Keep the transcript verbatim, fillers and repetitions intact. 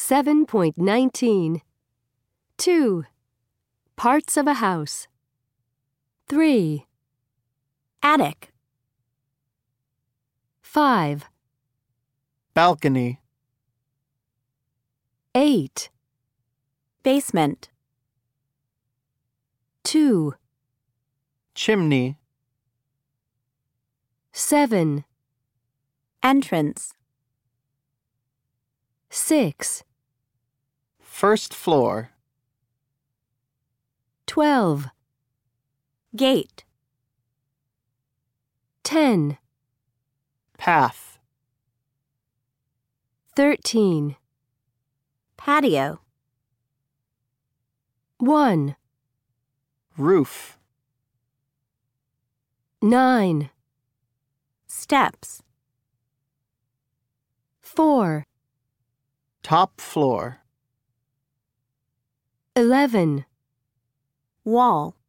seven point nineteen. two. Parts of a house. three. Attic. five. Balcony. eight. Basement. two. Chimney. seven. Entrance. six. First floor. twelve. Gate. ten. Path. thirteen. Patio. one. Roof. nine. Steps. four. Top floor. eleven. Wall.